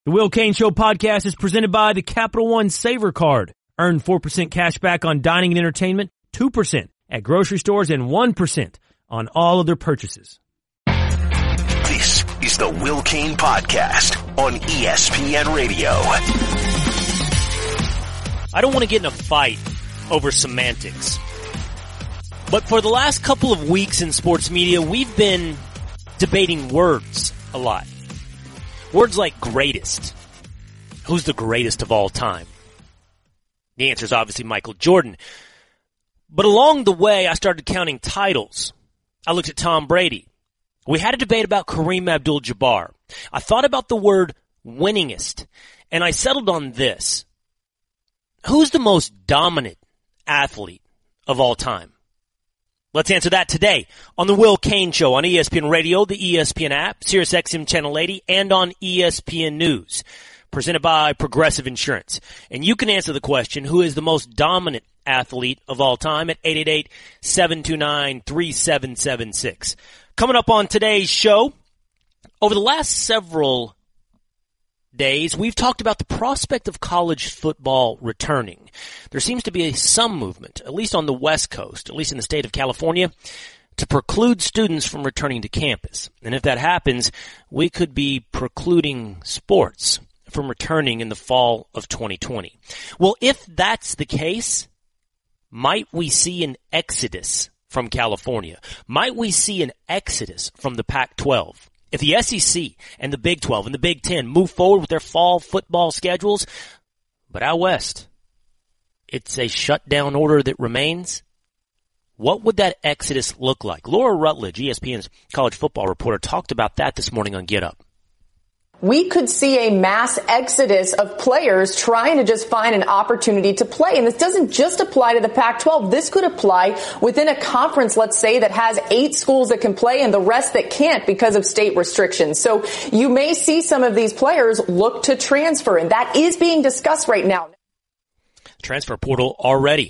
The Will Cain Show podcast is presented by the Capital One Saver Card. Earn 4% cash back on dining and entertainment, 2% at grocery stores, and 1% on all other purchases. This is the Will Cain Podcast on ESPN Radio. I don't want to get in a fight over semantics, but for the last couple of weeks in sports media, we've been debating words a lot. Words like greatest. Who's the greatest of all time? The answer is obviously Michael Jordan. But along the way, I started counting titles. I looked at Tom Brady. We had a debate about Kareem Abdul-Jabbar. I thought about the word winningest, and I settled on this. Who's the most dominant athlete of all time? Let's answer that today on the Will Cain Show on ESPN Radio, the ESPN app, SiriusXM Channel 80, and on ESPN News, presented by Progressive Insurance. And you can answer the question, who is the most dominant athlete of all time, at 888-729-3776. Coming up on today's show, over the last several days, we've talked about the prospect of college football returning. There seems to be some movement, at least on the West Coast, at least in the state of California, to preclude students from returning to campus. And if that happens, we could be precluding sports from returning in the fall of 2020. Well, if that's the case, might we see an exodus from California? Might we see an exodus from the Pac-12? If the SEC and the Big 12 and the Big 10 move forward with their fall football schedules, but out west, it's a shutdown order that remains, what would that exodus look like? Laura Rutledge, ESPN's college football reporter, talked about that this morning on Get Up. We could see a mass exodus of players trying to just find an opportunity to play. And this doesn't just apply to the Pac-12. This could apply within a conference, let's say, that has 8 schools that can play and the rest that can't because of state restrictions. So you may see some of these players look to transfer, and that is being discussed right now. Transfer portal already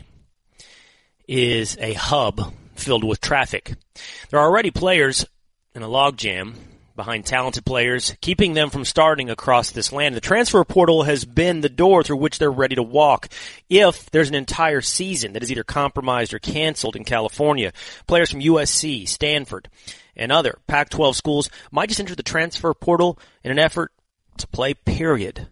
is a hub filled with traffic. There are already players in a logjam behind talented players, keeping them from starting across this land. The transfer portal has been the door through which they're ready to walk. If there's an entire season that is either compromised or canceled in California, players from USC, Stanford, and other Pac-12 schools might just enter the transfer portal in an effort to play, period.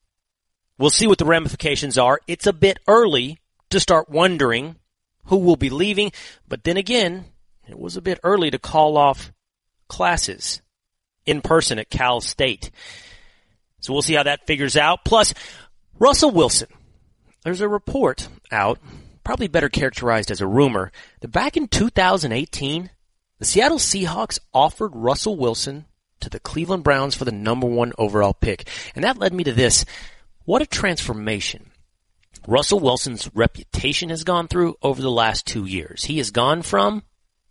We'll see what the ramifications are. It's a bit early to start wondering who will be leaving, but then again, it was a bit early to call off classes in person at Cal State. So we'll see how that figures out. Plus, Russell Wilson. There's a report out, probably better characterized as a rumor, that back in 2018, the Seattle Seahawks offered Russell Wilson to the Cleveland Browns for the number 1 overall pick. And that led me to this. What a transformation Russell Wilson's reputation has gone through over the last 2 years. He has gone from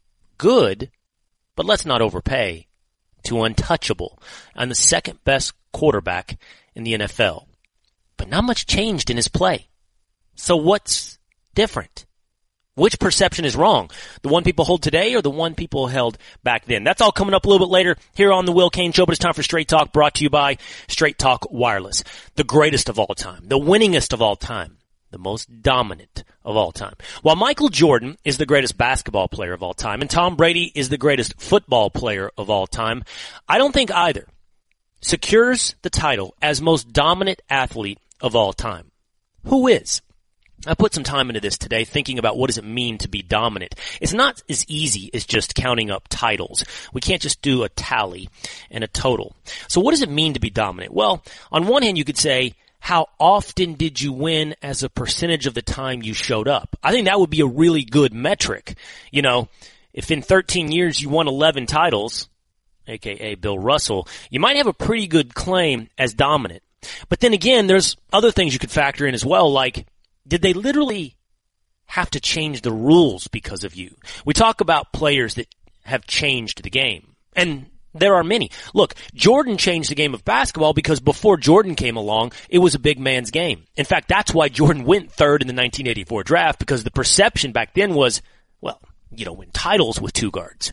good, but let's not overpay, to untouchable and the second best quarterback in the NFL. But not much changed in his play. So what's different? Which perception is wrong? The one people hold today or the one people held back then? That's all coming up a little bit later here on the Will Cain Show, but it's time for Straight Talk, brought to you by Straight Talk Wireless. The greatest of all time, the winningest of all time, the most dominant of all time. While Michael Jordan is the greatest basketball player of all time and Tom Brady is the greatest football player of all time, I don't think either secures the title as most dominant athlete of all time. Who is? I put some time into this today thinking about what does it mean to be dominant. It's not as easy as just counting up titles. We can't just do a tally and a total. So what does it mean to be dominant? Well, on one hand you could say, how often did you win as a percentage of the time you showed up? I think that would be a really good metric. You know, if in 13 years you won 11 titles, aka Bill Russell, you might have a pretty good claim as dominant. But then again, there's other things you could factor in as well, like, did they literally have to change the rules because of you? We talk about players that have changed the game, and there are many. Look, Jordan changed the game of basketball because before Jordan came along, it was a big man's game. In fact, that's why Jordan went third in the 1984 draft, because the perception back then was, well, you don't win titles with 2 guards.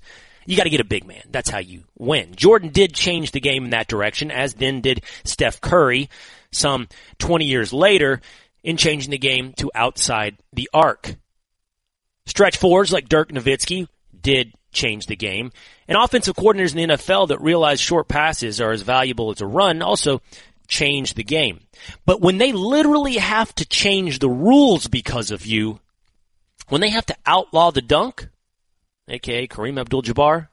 You got to get a big man. That's how you win. Jordan did change the game in that direction, as then did Steph Curry some 20 years later in changing the game to outside the arc. Stretch fours like Dirk Nowitzki did change the game. And offensive coordinators in the NFL that realize short passes are as valuable as a run also change the game. But when they literally have to change the rules because of you, when they have to outlaw the dunk, aka Kareem Abdul-Jabbar,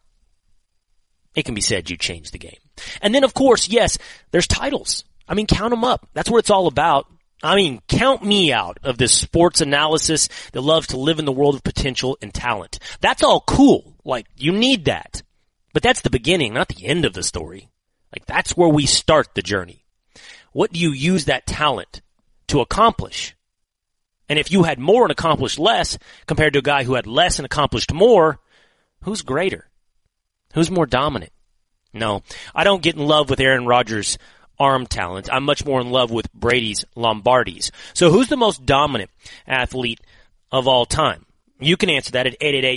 it can be said you changed the game. And then, of course, yes, there's titles. I mean, count them up. That's what it's all about. I mean, count me out of this sports analysis that loves to live in the world of potential and talent. That's all cool. Like, you need that. But that's the beginning, not the end of the story. Like, that's where we start the journey. What do you use that talent to accomplish? And if you had more and accomplished less compared to a guy who had less and accomplished more, who's greater? Who's more dominant? No, I don't get in love with Aaron Rodgers' arm talent. I'm much more in love with Brady's Lombardies. So who's the most dominant athlete of all time? You can answer that at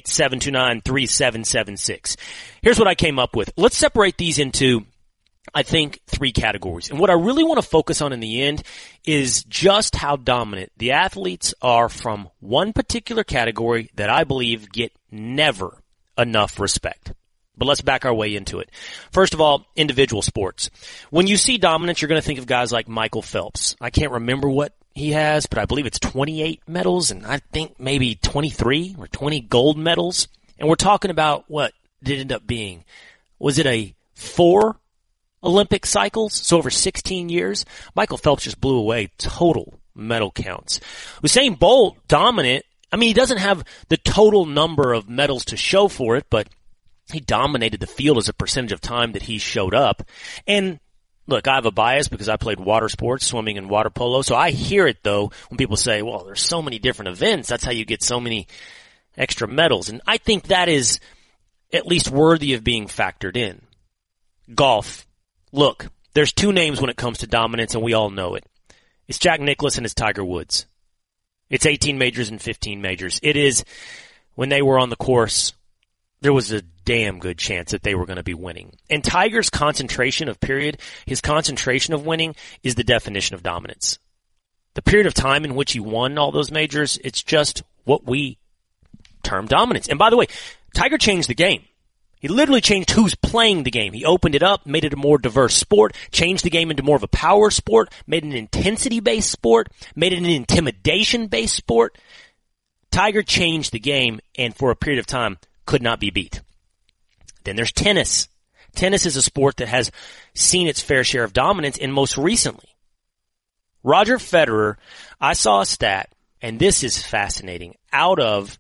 888-729-3776. Here's what I came up with. Let's separate these into, I think, 3 categories. And what I really want to focus on in the end is just how dominant the athletes are from one particular category that I believe get never enough respect. But let's back our way into it. First of all, individual sports. When you see dominance, you're going to think of guys like Michael Phelps. I can't remember what he has, but I believe it's 28 medals, and I think maybe 23 or 20 gold medals. And we're talking about what did it end up being? Was it a 4 Olympic cycles? So over 16 years, Michael Phelps just blew away total medal counts. Usain Bolt, dominant. I mean, he doesn't have the total number of medals to show for it, but he dominated the field as a percentage of time that he showed up. And look, I have a bias because I played water sports, swimming and water polo. So I hear it, though, when people say, well, there's so many different events. That's how you get so many extra medals. And I think that is at least worthy of being factored in. Golf. Look, there's 2 names when it comes to dominance, and we all know it. It's Jack Nicklaus and it's Tiger Woods. It's 18 majors and 15 majors. It is, when they were on the course, there was a damn good chance that they were going to be winning. And Tiger's concentration of period, his concentration of winning, is the definition of dominance. The period of time in which he won all those majors, it's just what we term dominance. And by the way, Tiger changed the game. He literally changed who's playing the game. He opened it up, made it a more diverse sport, changed the game into more of a power sport, made it an intensity-based sport, made it an intimidation-based sport. Tiger changed the game, and for a period of time, could not be beat. Then there's tennis. Tennis is a sport that has seen its fair share of dominance, and most recently, Roger Federer, I saw a stat, and this is fascinating. Out of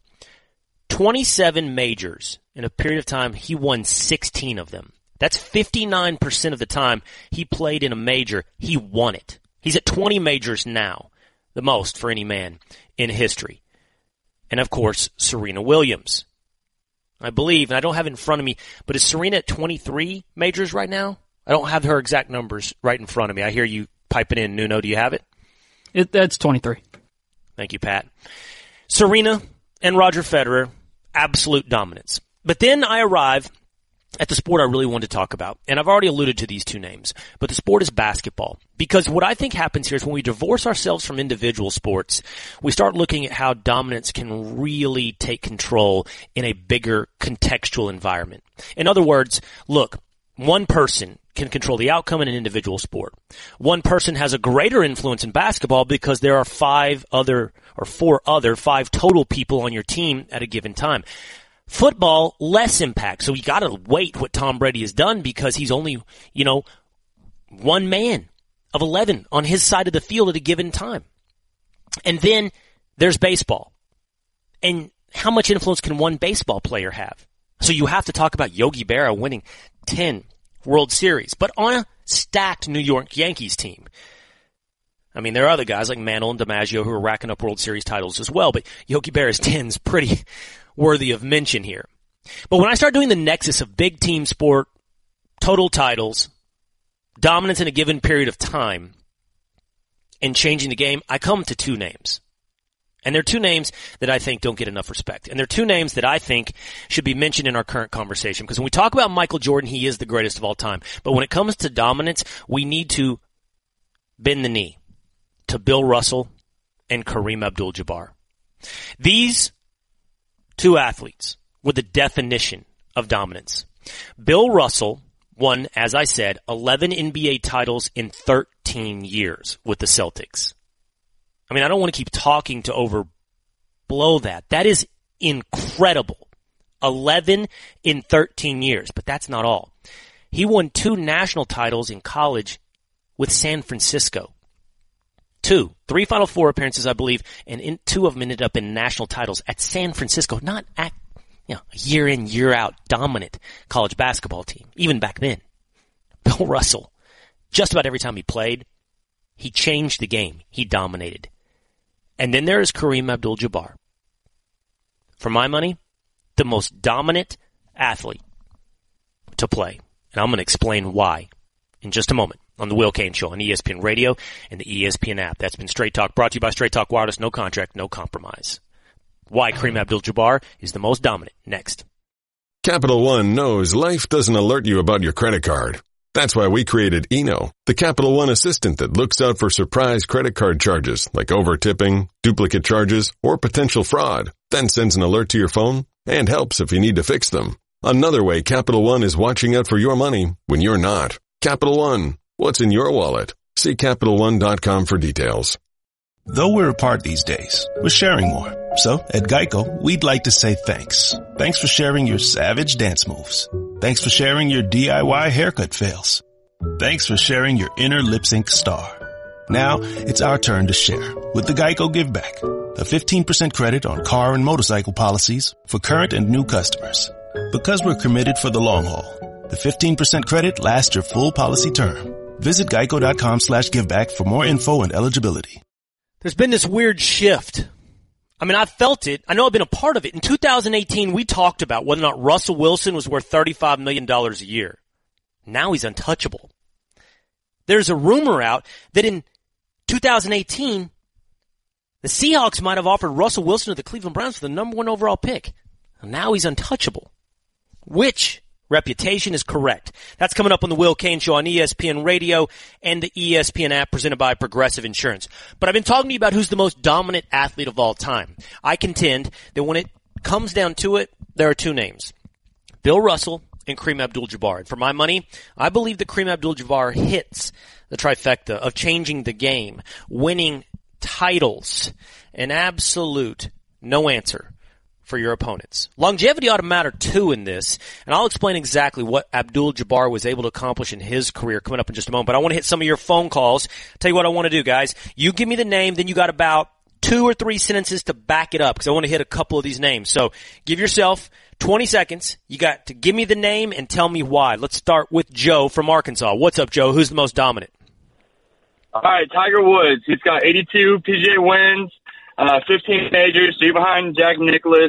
27 majors in a period of time, he won 16 of them. That's 59% of the time he played in a major, he won it. He's at 20 majors now, the most for any man in history. And of course, Serena Williams. I believe, and I don't have it in front of me, but is Serena at 23 majors right now? I don't have her exact numbers right in front of me. I hear you piping in, Nuno. Do you have it? That's 23. Thank you, Pat. Serena and Roger Federer, absolute dominance. But then I arrive at the sport I really wanted to talk about, and I've already alluded to these 2 names, but the sport is basketball. Because what I think happens here is when we divorce ourselves from individual sports, we start looking at how dominance can really take control in a bigger contextual environment. In other words, look, one person can control the outcome in an individual sport. One person has a greater influence in basketball because there are 4 other 5 total people on your team at a given time. Football, less impact. So you gotta wait what Tom Brady has done because he's only, one man of 11 on his side of the field at a given time. And then there's baseball. And how much influence can one baseball player have? So you have to talk about Yogi Berra winning 10 World Series, but on a stacked New York Yankees team. I mean, there are other guys like Mantle and DiMaggio who are racking up World Series titles as well, but Yogi Berra's 10's pretty worthy of mention here. But when I start doing the nexus of big team sport, total titles, dominance in a given period of time, and changing the game, I come to 2 names. And they're two names that I think don't get enough respect. And they're two names that I think should be mentioned in our current conversation. Because when we talk about Michael Jordan, he is the greatest of all time. But when it comes to dominance, we need to bend the knee to Bill Russell and Kareem Abdul-Jabbar. These two athletes were the definition of dominance. Bill Russell won, as I said, 11 NBA titles in 13 years with the Celtics. I mean, I don't want to keep talking to overblow that. That is incredible. 11 in 13 years. But that's not all. He won 2 national titles in college with San Francisco. 3 Final Four appearances, I believe, and 2 of them ended up in national titles at San Francisco, not at, a year in, year out dominant college basketball team, even back then. Bill Russell, just about every time he played, he changed the game. He dominated. And then there is Kareem Abdul-Jabbar. For my money, the most dominant athlete to play. And I'm going to explain why in just a moment on the Will Cain Show on ESPN Radio and the ESPN app. That's been Straight Talk, brought to you by Straight Talk Wireless. No contract, no compromise. Why Kareem Abdul-Jabbar is the most dominant. Next. Capital One knows life doesn't alert you about your credit card. That's why we created Eno, the Capital One assistant that looks out for surprise credit card charges like over-tipping, duplicate charges, or potential fraud, then sends an alert to your phone and helps if you need to fix them. Another way Capital One is watching out for your money when you're not. Capital One, what's in your wallet? See CapitalOne.com for details. Though we're apart these days, we're sharing more. So, at Geico, we'd like to say thanks. Thanks for sharing your savage dance moves. Thanks for sharing your DIY haircut fails. Thanks for sharing your inner lip sync star. Now, it's our turn to share with the Geico Give Back, a 15% credit on car and motorcycle policies for current and new customers. Because we're committed for the long haul, the 15% credit lasts your full policy term. Visit geico.com/giveback for more info and eligibility. There's been this weird shift. I mean, I felt it. I know I've been a part of it. In 2018, we talked about whether or not Russell Wilson was worth $35 million a year. Now he's untouchable. There's a rumor out that in 2018, the Seahawks might have offered Russell Wilson to the Cleveland Browns for the number 1 overall pick. Now he's untouchable. Which reputation is correct? That's coming up on the Will Cain Show on ESPN Radio and the ESPN app presented by Progressive Insurance. But I've been talking to you about who's the most dominant athlete of all time. I contend that when it comes down to it, there are 2 names. Bill Russell and Kareem Abdul-Jabbar. And for my money, I believe that Kareem Abdul-Jabbar hits the trifecta of changing the game, winning titles, an absolute no answer for your opponents. Longevity ought to matter too in this, and I'll explain exactly what Abdul-Jabbar was able to accomplish in his career coming up in just a moment. But I want to hit some of your phone calls. Tell you what I want to do, guys. You give me the name, then you got about 2 or 3 sentences to back it up because I want to hit a couple of these names. So give yourself 20 seconds. You got to give me the name and tell me why. Let's start with Joe from Arkansas. What's up, Joe? Who's the most dominant? All right, Tiger Woods. He's got 82 PGA wins. 15 majors, 3 behind Jack Nicklaus.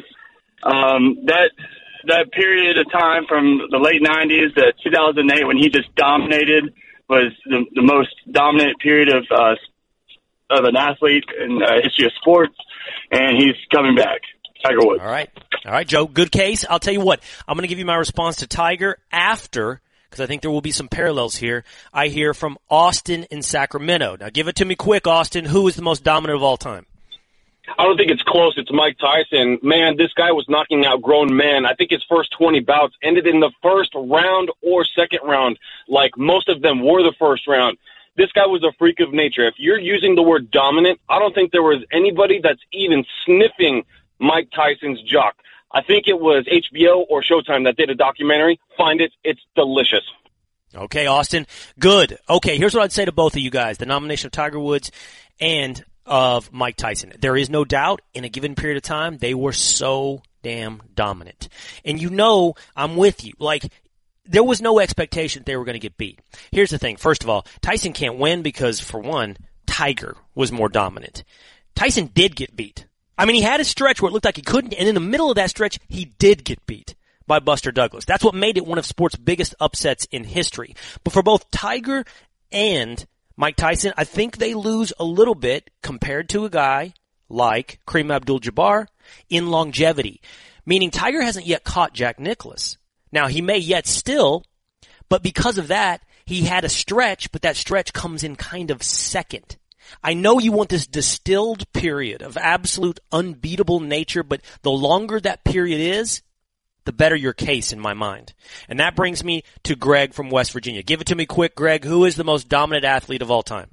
That period of time from the late 90s to 2008 when he just dominated was the most dominant period of an athlete in history of sports, and he's coming back. Tiger Woods. All right, Joe. Good case. I'll tell you what. I'm going to give you my response to Tiger after, because I think there will be some parallels here. I hear from Austin in Sacramento. Now, give it to me quick, Austin. Who is the most dominant of all time? I don't think it's close. It's Mike Tyson. Man, this guy was knocking out grown men. I think his first 20 bouts ended in the first round or second round, like most of them were the first round. This guy was a freak of nature. If you're using the word dominant, I don't think there was anybody that's even sniffing Mike Tyson's jock. I think it was HBO or Showtime that did a documentary. Find it. It's delicious. Okay, Austin. Good. Okay, here's what I'd say to both of you guys. The nomination of Tiger Woods and of Mike Tyson. There is no doubt in a given period of time, they were so damn dominant. And you know, I'm with you. Like, there was no expectation that they were going to get beat. Here's the thing. First of all, Tyson can't win because, for one, Tiger was more dominant. Tyson did get beat. I mean, he had a stretch where it looked like he couldn't, and in the middle of that stretch, he did get beat by Buster Douglas. That's what made it one of sports' biggest upsets in history. But for both Tiger and Mike Tyson, I think they lose a little bit compared to a guy like Kareem Abdul-Jabbar in longevity, meaning Tiger hasn't yet caught Jack Nicklaus. Now, he may yet still, but because of that, he had a stretch, but that stretch comes in kind of second. I know you want this distilled period of absolute unbeatable nature, but the longer that period is, the better your case in my mind. And that brings me to Greg from West Virginia. Give it to me quick, Greg. Who is the most dominant athlete of all time?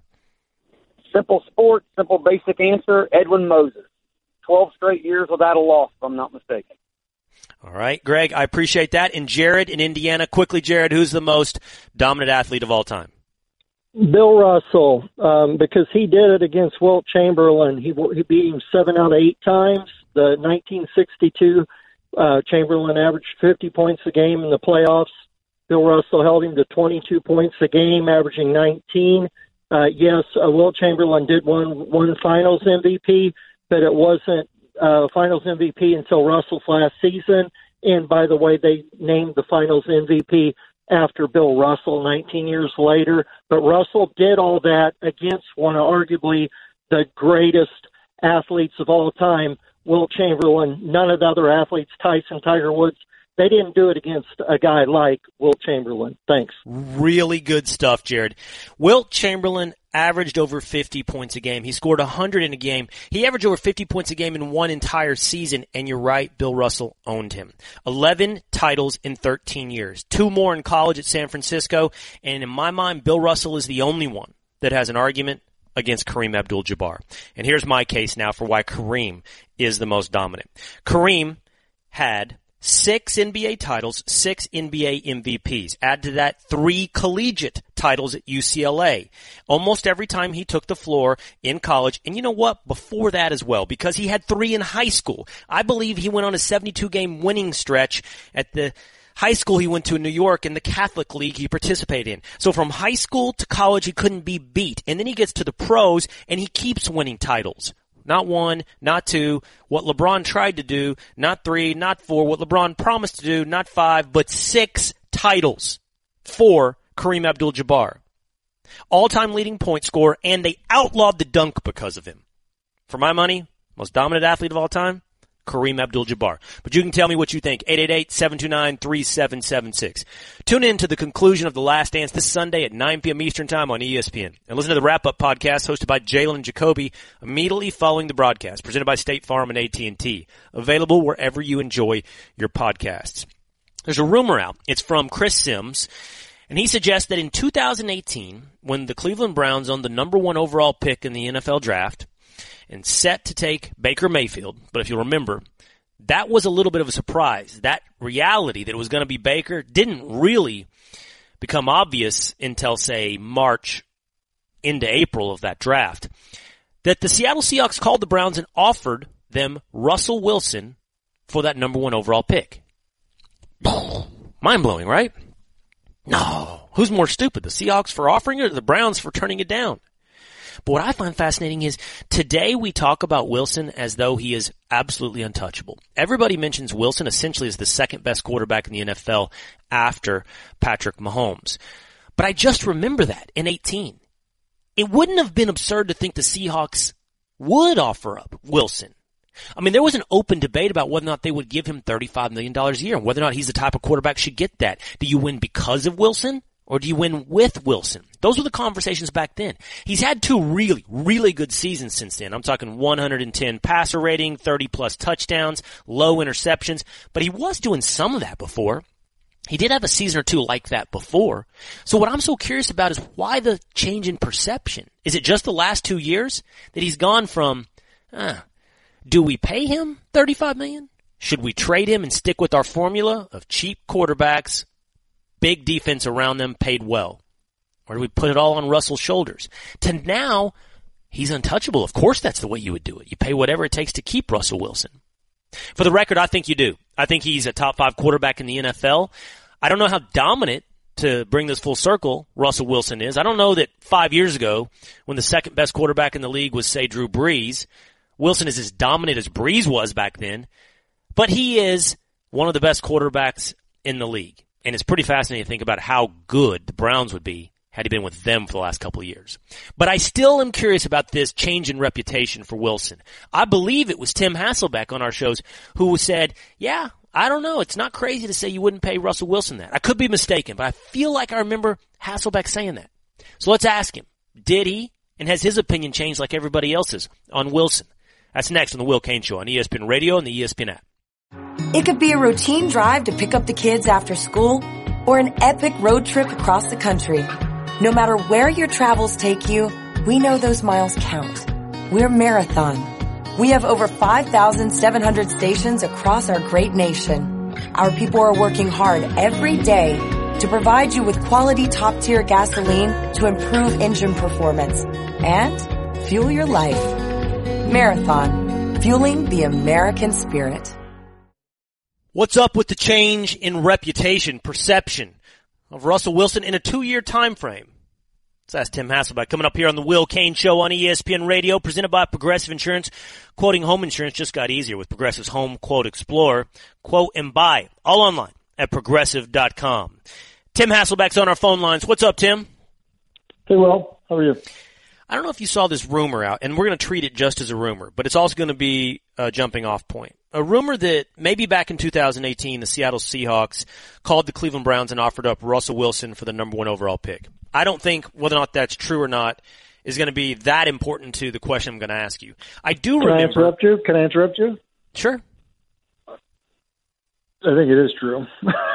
Simple sport, simple basic answer, Edwin Moses. 12 straight years without a loss, if I'm not mistaken. All right, Greg, I appreciate that. And Jared in Indiana, quickly, Jared, who's the most dominant athlete of all time? Bill Russell, because he did it against Wilt Chamberlain. He beat him 7 out of 8 times. The 1962 Chamberlain averaged 50 points a game in the playoffs. Bill Russell held him to 22 points a game, averaging 19. Yes, Wilt Chamberlain did one Finals MVP, but it wasn't Finals MVP until Russell's last season. And by the way, they named the Finals MVP after Bill Russell 19 years later. But Russell did all that against one of arguably the greatest athletes of all time, Wilt Chamberlain. None of the other athletes, Tyson, Tiger Woods, they didn't do it against a guy like Wilt Chamberlain. Thanks. Really good stuff, Jared. Wilt Chamberlain averaged over 50 points a game. He scored 100 in a game. He averaged over 50 points a game in one entire season, and you're right, Bill Russell owned him. 11 titles in 13 years. 2 more in college at San Francisco, and in my mind, Bill Russell is the only one that has an argument against Kareem Abdul-Jabbar. And here's my case now for why Kareem is the most dominant. Kareem had 6 NBA titles, 6 NBA MVPs. Add to that 3 collegiate titles at UCLA. Almost every time he took the floor in college. And you know what? Before that as well, because he had 3 in high school. I believe he went on a 72-game winning stretch at the high school he went to in New York in the Catholic League he participated in. So from high school to college, he couldn't be beat. And then he gets to the pros, and he keeps winning titles. Not 1, not 2, what LeBron tried to do, not 3, not 4, what LeBron promised to do, not 5, but 6 titles for Kareem Abdul-Jabbar. All-time leading point scorer, and they outlawed the dunk because of him. For my money, most dominant athlete of all time, Kareem Abdul-Jabbar. But you can tell me what you think. 888-729-3776. Tune in to the conclusion of The Last Dance this Sunday at 9 p.m. Eastern Time on ESPN. And listen to the wrap-up podcast hosted by Jalen and Jacoby immediately following the broadcast, presented by State Farm and AT&T. Available wherever you enjoy your podcasts. There's a rumor out. It's from Chris Sims. And he suggests that in 2018, when the Cleveland Browns owned the number 1 overall pick in the NFL draft, and set to take Baker Mayfield. But if you remember, that was a little bit of a surprise. That reality that it was going to be Baker didn't really become obvious until, say, March into April of that draft. That the Seattle Seahawks called the Browns and offered them Russell Wilson for that number 1 overall pick. Mind-blowing, right? No. Who's more stupid, the Seahawks for offering it or the Browns for turning it down? But what I find fascinating is today we talk about Wilson as though he is absolutely untouchable. Everybody mentions Wilson essentially as the second best quarterback in the NFL after Patrick Mahomes. But I just remember that in 18. It wouldn't have been absurd to think the Seahawks would offer up Wilson. I mean, there was an open debate about whether or not they would give him $35 million a year and whether or not he's the type of quarterback should get that. Do you win because of Wilson? Or do you win with Wilson? Those were the conversations back then. He's had 2 really, really good seasons since then. I'm talking 110 passer rating, 30-plus touchdowns, low interceptions. But he was doing some of that before. He did have a season or 2 like that before. So what I'm so curious about is why the change in perception? Is it just the last 2 years that he's gone from, do we pay him $35 million? Should we trade him and stick with our formula of cheap quarterbacks, big defense around them, paid well? Or do we put it all on Russell's shoulders? To now, he's untouchable. Of course that's the way you would do it. You pay whatever it takes to keep Russell Wilson. For the record, I think you do. I think he's a top 5 quarterback in the NFL. I don't know how dominant, to bring this full circle, Russell Wilson is. I don't know that 5 years ago, when the second best quarterback in the league was, say, Drew Brees, Wilson is as dominant as Brees was back then. But he is one of the best quarterbacks in the league. And it's pretty fascinating to think about how good the Browns would be had he been with them for the last couple of years. But I still am curious about this change in reputation for Wilson. I believe it was Tim Hasselbeck on our shows who said, yeah, I don't know. It's not crazy to say you wouldn't pay Russell Wilson that. I could be mistaken, but I feel like I remember Hasselbeck saying that. So let's ask him, did he? And has his opinion changed like everybody else's on Wilson? That's next on the Will Cain Show on ESPN Radio and the ESPN app. It could be a routine drive to pick up the kids after school or an epic road trip across the country. No matter where your travels take you, we know those miles count. We're Marathon. We have over 5,700 stations across our great nation. Our people are working hard every day to provide you with quality top-tier gasoline to improve engine performance and fuel your life. Marathon, fueling the American spirit. What's up with the change in reputation, perception of Russell Wilson in a 2-year time frame? Let's ask Tim Hasselbeck. Coming up here on the Will Cain Show on ESPN Radio, presented by Progressive Insurance. Quoting home insurance just got easier with Progressive's Home Quote Explorer. Quote and buy, all online at Progressive.com. Tim Hasselbeck's on our phone lines. What's up, Tim? Hey, Will. How are you? I don't know if you saw this rumor out, and we're going to treat it just as a rumor, but it's also going to be a jumping off point. A rumor that maybe back in 2018, the Seattle Seahawks called the Cleveland Browns and offered up Russell Wilson for the number 1 overall pick. I don't think whether or not that's true or not is going to be that important to the question I'm going to ask you. I do remember. Can I interrupt you? Sure. I think it is true.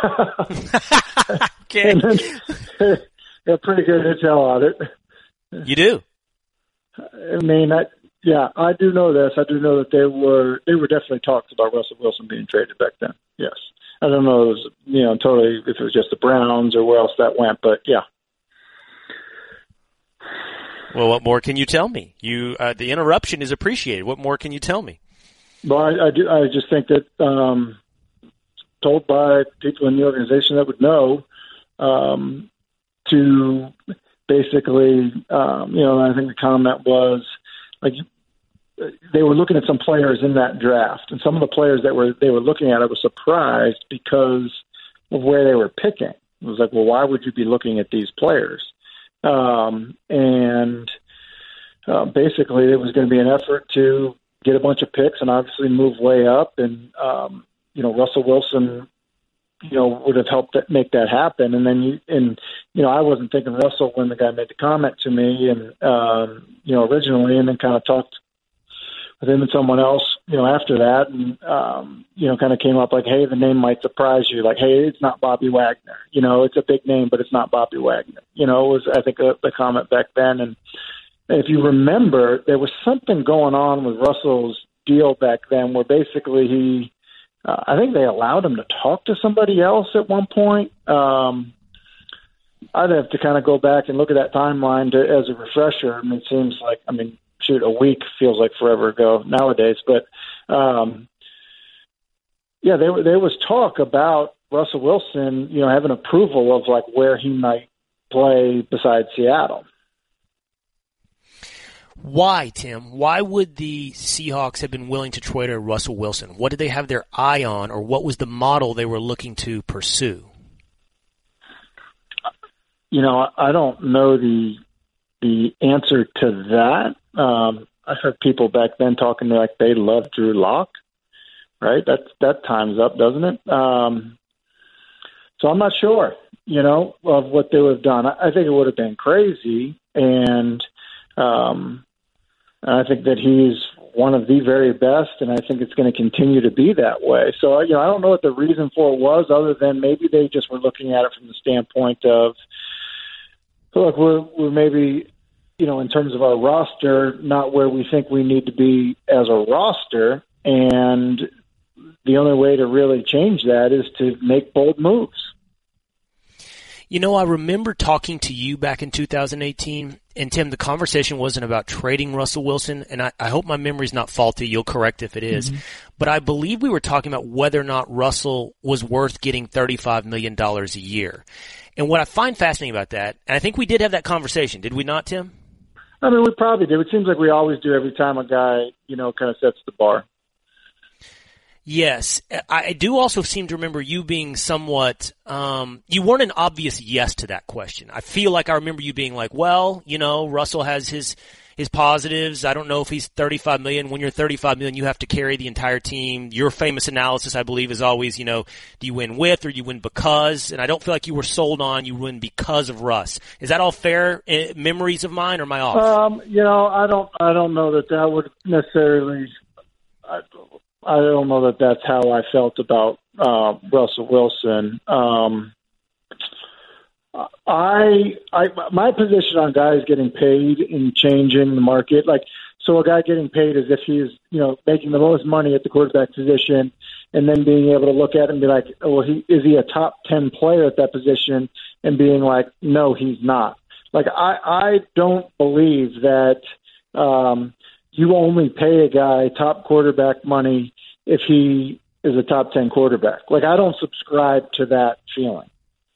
Okay. Got pretty good intel on it. You do? I mean, I do know this. I do know that there were definitely talks about Russell Wilson being traded back then. Yes. I don't know if it was, totally if it was just the Browns or where else that went, but yeah. Well, what more can you tell me? The interruption is appreciated. What more can you tell me? Well, I do. I just think that told by people in the organization that would know to basically, I think the comment was like they were looking at some players in that draft, and some of the players that they were looking at, I was surprised because of where they were picking. It was like, well, why would you be looking at these players? Basically, it was going to be an effort to get a bunch of picks and obviously move way up. And, Russell Wilson, would have helped make that happen. And then, I wasn't thinking Russell when the guy made the comment to me and, originally, and then kind of talked with him and someone else, after that. And, kind of came up like, hey, the name might surprise you. Like, hey, it's not Bobby Wagner. It's a big name, but it's not Bobby Wagner. It was, I think, the comment back then. And if you remember, there was something going on with Russell's deal back then where basically I think they allowed him to talk to somebody else at one point. I'd have to kind of go back and look at that timeline as a refresher. I mean, it seems like, a week feels like forever ago nowadays. But, there was talk about Russell Wilson, having approval of like where he might play besides Seattle. Why, Tim? Why would the Seahawks have been willing to trade a Russell Wilson? What did they have their eye on, or what was the model they were looking to pursue? I don't know the answer to that. I heard people back then talking like they loved Drew Lock, right? That time's up, doesn't it? So I'm not sure, of what they would have done. I think it would have been crazy, and I think that he's one of the very best, and I think it's going to continue to be that way. So, I don't know what the reason for it was, other than maybe they just were looking at it from the standpoint of, look, we're maybe, in terms of our roster, not where we think we need to be as a roster, and the only way to really change that is to make bold moves. I remember talking to you back in 2018, and Tim, the conversation wasn't about trading Russell Wilson, and I hope my memory's not faulty. You'll correct if it is. Mm-hmm. But I believe we were talking about whether or not Russell was worth getting $35 million a year. And what I find fascinating about that, and I think we did have that conversation, did we not, Tim? We probably did. It seems like we always do every time a guy, kind of sets the bar. Yes. I do also seem to remember you being somewhat, you weren't an obvious yes to that question. I feel like I remember you being like, well, Russell has his positives. I don't know if he's $35 million. When you're $35 million, you have to carry the entire team. Your famous analysis, I believe, is always, do you win with or do you win because? And I don't feel like you were sold on you win because of Russ. Is that all fair memories of mine, or am I off? I don't know that would necessarily. I don't know that that's how I felt about Russell Wilson. My position on guys getting paid and changing the market, so a guy getting paid as if he's, making the most money at the quarterback position, and then being able to look at him and be like, well, is he a top 10 player at that position? And being like, no, he's not. I don't believe that you only pay a guy top quarterback money if he is a top 10 quarterback. I don't subscribe to that feeling.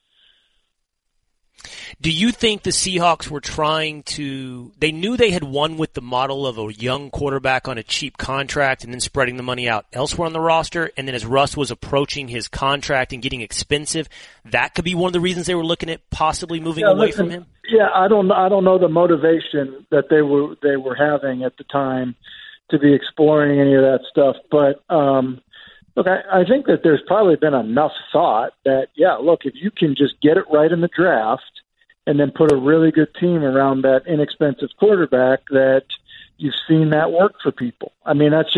Do you think the Seahawks were they knew they had won with the model of a young quarterback on a cheap contract and then spreading the money out elsewhere on the roster, and then as Russ was approaching his contract and getting expensive, that could be one of the reasons they were looking at possibly moving away from him? Yeah, I don't know the motivation that they were having at the time to be exploring any of that stuff, but look, I think that there's probably been enough thought that, if you can just get it right in the draft and then put a really good team around that inexpensive quarterback, that you've seen that work for people. I mean, it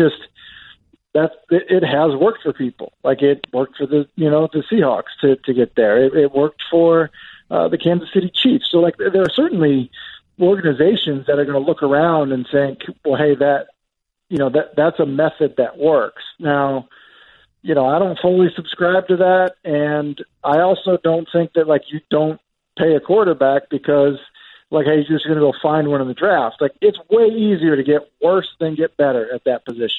has worked for people. It worked for the Seahawks to get there. It worked for the Kansas City Chiefs. So there are certainly organizations that are going to look around and think, well, hey, that's a method that works. Now, I don't fully subscribe to that, and I also don't think that you don't pay a quarterback because hey, you're just going to go find one in the draft. It's way easier to get worse than get better at that position.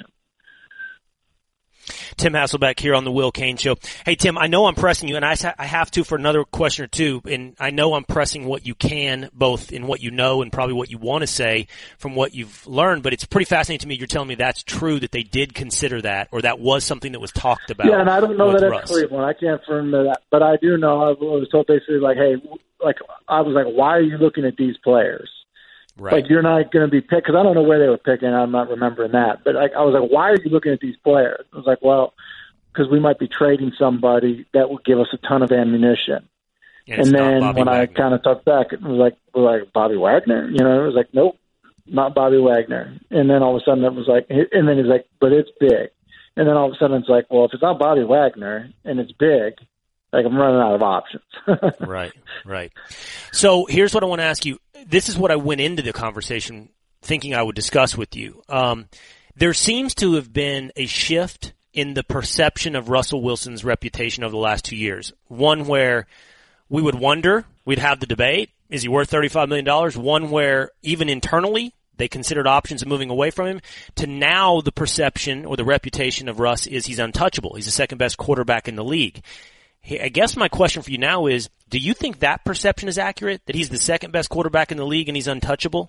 Tim Hasselbeck here on the Will Cain Show. Hey, Tim, I know I'm pressing you, and I have to for another question or two, and I know I'm pressing what you can, both in what you know and probably what you want to say from what you've learned, but it's pretty fascinating to me. You're telling me that's true, that they did consider that, or that was something that was talked about. Yeah, and I don't know that it's Cleveland. I can't confirm that, but I do know I was told basically hey, I was like, why are you looking at these players? Right. You're not going to be picked, because I don't know where they were picking. I'm not remembering that. But I was like, why are you looking at these players? I was like, well, because we might be trading somebody that would give us a ton of ammunition. And then when I kind of talked back, it was like Bobby Wagner? It was like, nope, not Bobby Wagner. And then all of a sudden it was like, and then he's like, but it's big. And then all of a sudden it's like, well, if it's not Bobby Wagner and it's big, I'm running out of options. Right. So here's what I want to ask you. This is what I went into the conversation thinking I would discuss with you. There seems to have been a shift in the perception of Russell Wilson's reputation over the last 2 years. One where we would wonder, we'd have the debate, is he worth $35 million? One where even internally they considered options of moving away from him, to now the perception or the reputation of Russ is he's untouchable. He's the second best quarterback in the league. I guess my question for you now is, do you think that perception is accurate, that he's the second best quarterback in the league and he's untouchable?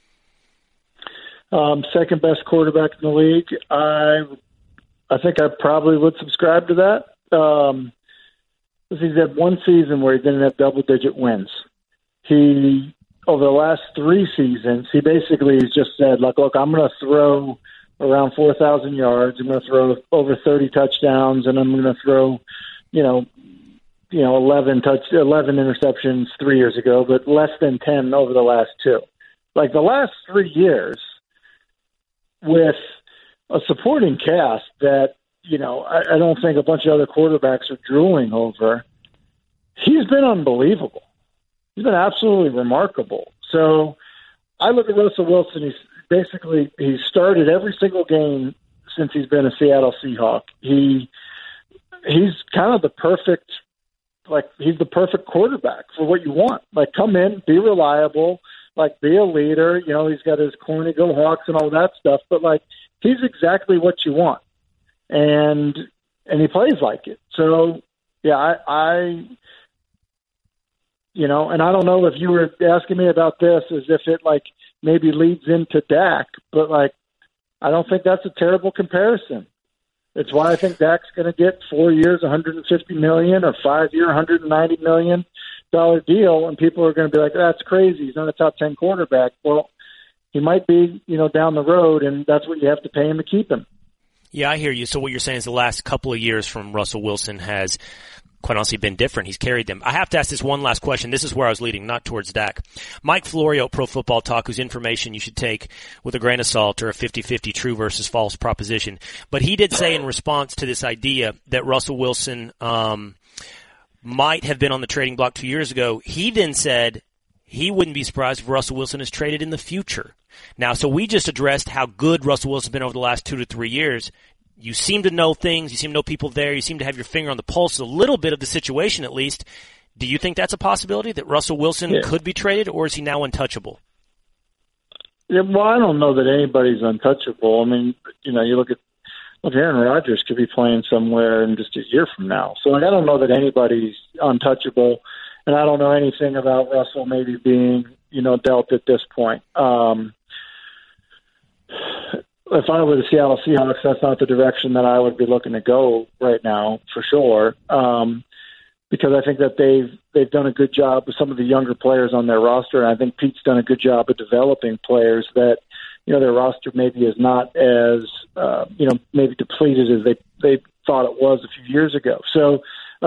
Second best quarterback in the league. I think I probably would subscribe to that. He's had one season where he didn't have double-digit wins. He, over the last 3 seasons, he basically has just said, look, I'm going to throw around 4,000 yards. I'm going to throw over 30 touchdowns, and I'm going to throw, 11 interceptions 3 years ago, but less than 10 over the last 2. The last 3 years with a supporting cast that, I don't think a bunch of other quarterbacks are drooling over, he's been unbelievable. He's been absolutely remarkable. So I look at Russell Wilson. He started every single game since he's been a Seattle Seahawk. He's kind of the perfect quarterback for what you want. Come in, be reliable, be a leader. He's got his corny go Hawks and all that stuff, but he's exactly what you want. And he plays like it. So yeah, and I don't know if you were asking me about this as if it maybe leads into Dak, but I don't think that's a terrible comparison. It's why I think Dak's going to get 4 years, $150 million, or 5-year, $190 million deal, and people are going to be like, "That's crazy. He's not a top 10 quarterback." Well, he might be, down the road, and that's what you have to pay him to keep him. Yeah, I hear you. So what you're saying is the last couple of years from Russell Wilson has quite honestly been different. He's carried them. I have to ask this one last question. This is where I was leading, not towards Dak. Mike Florio, Pro Football Talk, whose information you should take with a grain of salt or a 50-50 true versus false proposition. But he did say in response to this idea that Russell Wilson might have been on the trading block 2 years ago, he then said he wouldn't be surprised if Russell Wilson is traded in the future. Now, so we just addressed how good Russell Wilson's been over the last 2 to 3 years. You seem to know things. You seem to know people there. You seem to have your finger on the pulse, a little bit of the situation at least. Do you think that's a possibility, that Russell Wilson could be traded, or is he now untouchable? Yeah, well, I don't know that anybody's untouchable. I mean, you look, Aaron Rodgers could be playing somewhere in just a year from now. So, I don't know that anybody's untouchable, and I don't know anything about Russell maybe being, dealt at this point. If I were the Seattle Seahawks, that's not the direction that I would be looking to go right now, for sure. Because I think that they've done a good job with some of the younger players on their roster, and I think Pete's done a good job of developing players that, their roster maybe is not as, maybe depleted as they thought it was a few years ago. So,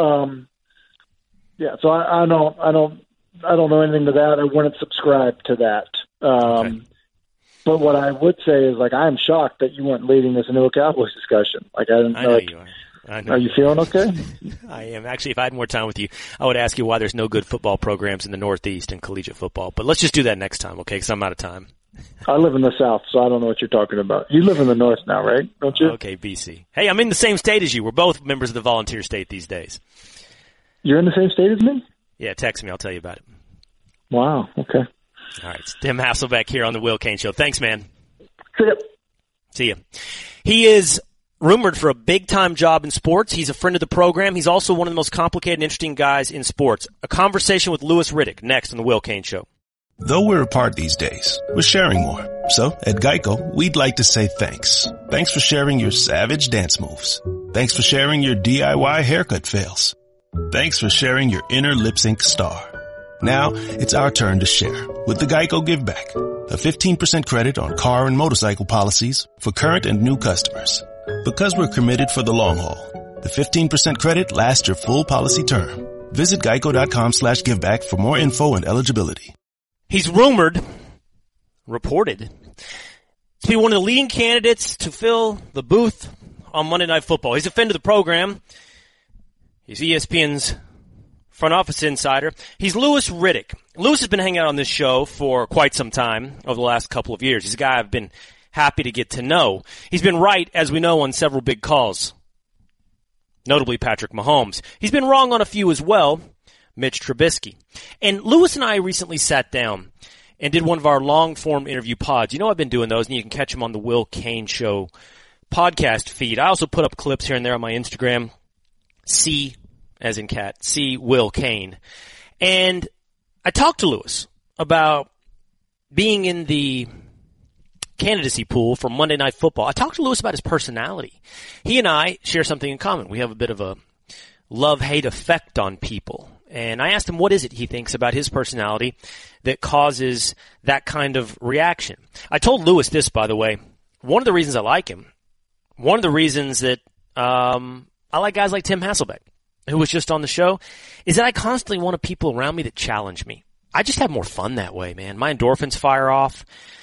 so I don't know anything to that. I wouldn't subscribe to that. Okay. But what I would say is, I'm shocked that you weren't leading this into a Cowboys discussion. I know you are. Are you feeling okay? I am. Actually, if I had more time with you, I would ask you why there's no good football programs in the Northeast in collegiate football. But let's just do that next time, okay? Because I'm out of time. I live in the South, so I don't know what you're talking about. You live in the North now, right? Don't you? Okay, BC. Hey, I'm in the same state as you. We're both members of the volunteer state these days. You're in the same state as me? Yeah, text me. I'll tell you about it. Wow, okay. All right, it's Tim Hasselbeck here on the Will Cain Show. Thanks, man. See ya. See ya. He is rumored for a big-time job in sports. He's a friend of the program. He's also one of the most complicated and interesting guys in sports. A conversation with Louis Riddick next on the Will Cain Show. Though we're apart these days, we're sharing more. So, at Geico, we'd like to say thanks. Thanks for sharing your savage dance moves. Thanks for sharing your DIY haircut fails. Thanks for sharing your inner lip sync star. Now, it's our turn to share with the Geico Give Back, a 15% credit on car and motorcycle policies for current and new customers. Because we're committed for the long haul, the 15% credit lasts your full policy term. Visit geico.com/giveback for more info and eligibility. He's reported, to be one of the leading candidates to fill the booth on Monday Night Football. He's a friend of the program. He's ESPN's front office insider. He's Louis Riddick. Louis has been hanging out on this show for quite some time over the last couple of years. He's a guy I've been happy to get to know. He's been right, as we know, on several big calls, notably Patrick Mahomes. He's been wrong on a few as well, Mitch Trubisky. And Louis and I recently sat down and did one of our long-form interview pods. You know I've been doing those, and you can catch them on the Will Cain Show podcast feed. I also put up clips here and there on my Instagram, C as in cat, C Will Cain. And I talked to Louis about being in the candidacy pool for Monday Night Football. I talked to Louis about his personality. He and I share something in common. We have a bit of a love-hate effect on people. And I asked him what is it he thinks about his personality that causes that kind of reaction. I told Louis this, by the way. One of the reasons I like him, one of the reasons that I like guys like Tim Hasselbeck, who was just on the show, is that I constantly want people around me that challenge me. I just have more fun that way, man. My endorphins fire off.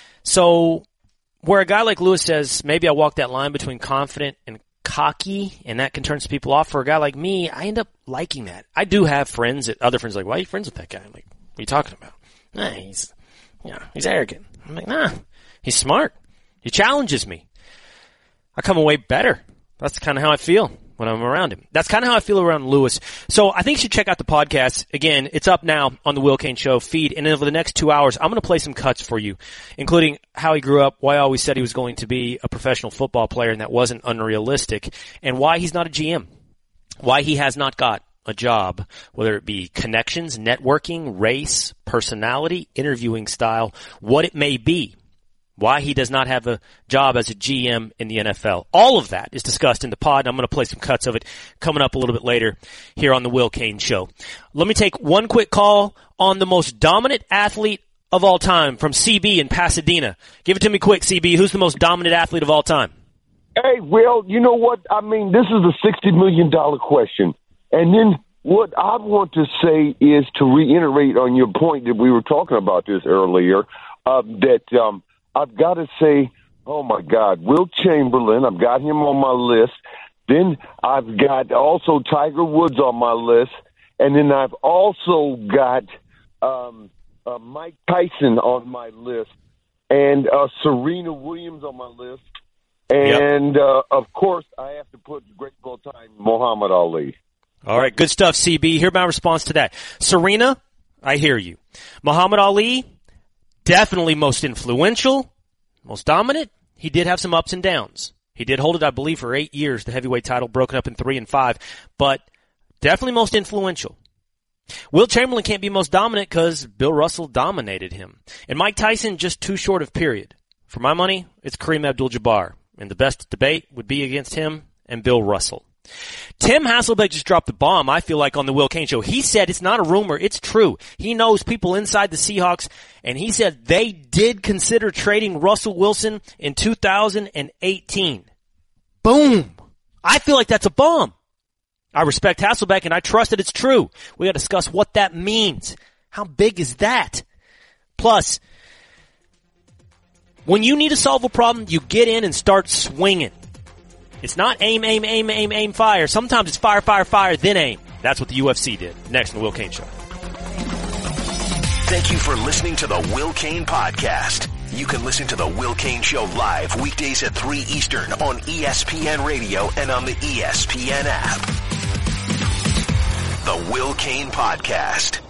So where a guy like Louis says, maybe I walk that line between confident and cocky, and that can turn some people off. For a guy like me, I end up liking that. I do have friends, other friends like, why are you friends with that guy? I'm like, what are you talking about? Nah, he's arrogant. I'm like, nah, he's smart. He challenges me. I come away better. That's kind of how I feel when I'm around him. That's kind of how I feel around Louis. So I think you should check out the podcast. Again, it's up now on the Will Cain Show feed. And over the next 2 hours, I'm going to play some cuts for you, including how he grew up, why I always said he was going to be a professional football player and that wasn't unrealistic, and why he's not a GM, why he has not got a job, whether it be connections, networking, race, personality, interviewing style, what it may be. why he does not have a job as a GM in the NFL. All of that is discussed in the pod, and I'm going to play some cuts of it coming up a little bit later here on the Will Cain Show. Let me take one quick call on the most dominant athlete of all time from CB in Pasadena. Give it to me quick, CB. Who's the most dominant athlete of all time? Hey, Will, you know what? I mean, this is a $60 million question. And then what I want to say is to reiterate on your point that we were talking about this earlier, that I've got to say, oh, my God, Will Chamberlain, I've got him on my list. Then I've got also Tiger Woods on my list. And then I've also got Mike Tyson on my list and Serena Williams on my list. And, of course, I have to put great of all time Muhammad Ali. All right, good stuff, CB. Here's my response to that. Serena, I hear you. Muhammad Ali, definitely most influential, most dominant. He did have some ups and downs. He did hold it, I believe, for 8 years, the heavyweight title broken up in 3 and 5, but definitely most influential. Will Chamberlain can't be most dominant because Bill Russell dominated him. And Mike Tyson, just too short of period. For my money, it's Kareem Abdul-Jabbar. And the best debate would be against him and Bill Russell. Tim Hasselbeck just dropped the bomb, I feel like, on the Will Cain Show. He said it's not a rumor, it's true. He knows people inside the Seahawks, and he said they did consider trading Russell Wilson in 2018. Boom! I feel like that's a bomb. I respect Hasselbeck, and I trust that it's true. We got to discuss what that means. How big is that? Plus, when you need to solve a problem, you get in and start swinging. It's not aim, fire. Sometimes it's fire, then aim. That's what the UFC did. Next on the Will Cain Show. Thank you for listening to the Will Cain Podcast. You can listen to the Will Cain Show live weekdays at 3 Eastern on ESPN Radio and on the ESPN app. The Will Cain Podcast.